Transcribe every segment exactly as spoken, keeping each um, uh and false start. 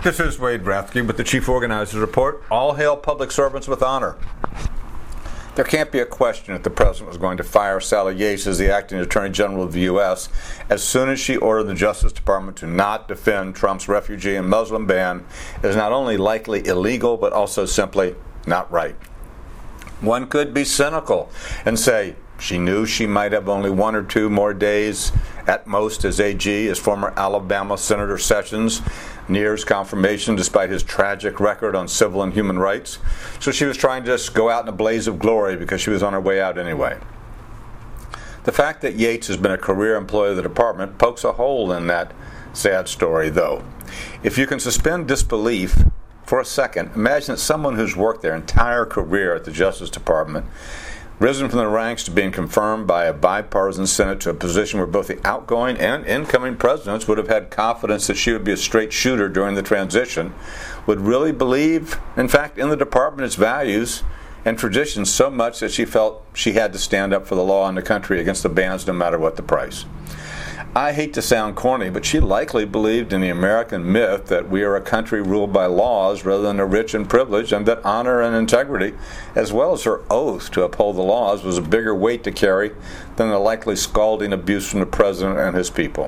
This is Wade Rathke with the Chief Organizer's Report. All hail public servants with honor. There can't be a question that the President was going to fire Sally Yates as the acting Attorney General of the U S as soon as she ordered the Justice Department to not defend Trump's refugee and Muslim ban is not only likely illegal, but also simply not right. One could be cynical and say she knew she might have only one or two more days at most as A G, as former Alabama Senator Sessions nears confirmation despite his tragic record on civil and human rights. So she was trying to just go out in a blaze of glory because she was on her way out anyway. The fact that Yates has been a career employee of the department pokes a hole in that sad story, though. If you can suspend disbelief for a second, imagine that someone who's worked their entire career at the Justice Department, risen from the ranks to being confirmed by a bipartisan Senate to a position where both the outgoing and incoming presidents would have had confidence that she would be a straight shooter during the transition, would really believe, in fact, in the department, its values and traditions so much that she felt she had to stand up for the law in the country against the bans no matter what the price. I hate to sound corny, but she likely believed in the American myth that we are a country ruled by laws rather than the rich and privileged, and that honor and integrity, as well as her oath to uphold the laws, was a bigger weight to carry than the likely scalding abuse from the President and his people.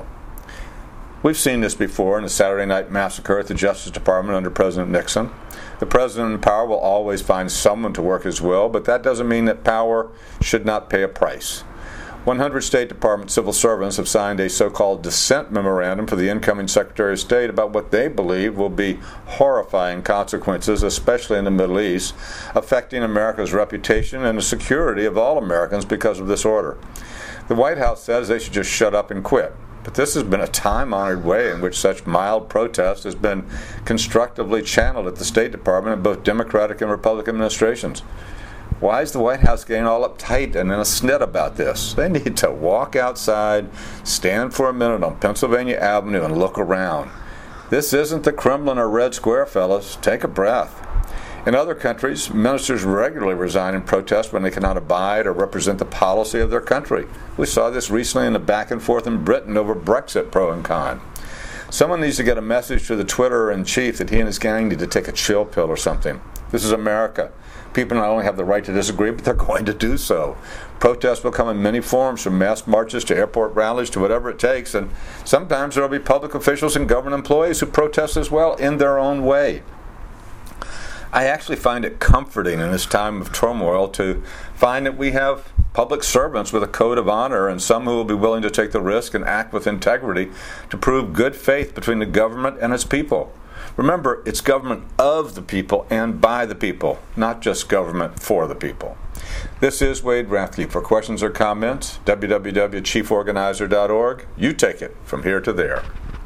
We've seen this before in the Saturday Night Massacre at the Justice Department under President Nixon. The President in power will always find someone to work his will, but that doesn't mean that power should not pay a price. one hundred State Department civil servants have signed a so-called dissent memorandum for the incoming Secretary of State about what they believe will be horrifying consequences, especially in the Middle East, affecting America's reputation and the security of all Americans because of this order. The White House says they should just shut up and quit. But this has been a time-honored way in which such mild protest has been constructively channeled at the State Department in both Democratic and Republican administrations. Why is the White House getting all uptight and in a snit about this? They need to walk outside, stand for a minute on Pennsylvania Avenue, and look around. This isn't the Kremlin or Red Square, fellas. Take a breath. In other countries, ministers regularly resign in protest when they cannot abide or represent the policy of their country. We saw this recently in the back and forth in Britain over Brexit pro and con. Someone needs to get a message to the Twitter-in-chief that he and his gang need to take a chill pill or something. This is America. People not only have the right to disagree, but they're going to do so. Protests will come in many forms, from mass marches to airport rallies to whatever it takes, and sometimes there will be public officials and government employees who protest as well in their own way. I actually find it comforting in this time of turmoil to find that we have public servants with a code of honor and some who will be willing to take the risk and act with integrity to prove good faith between the government and its people. Remember, it's government of the people and by the people, not just government for the people. This is Wade Rathke. For questions or comments, w w w dot chief organizer dot org. You take it from here to there.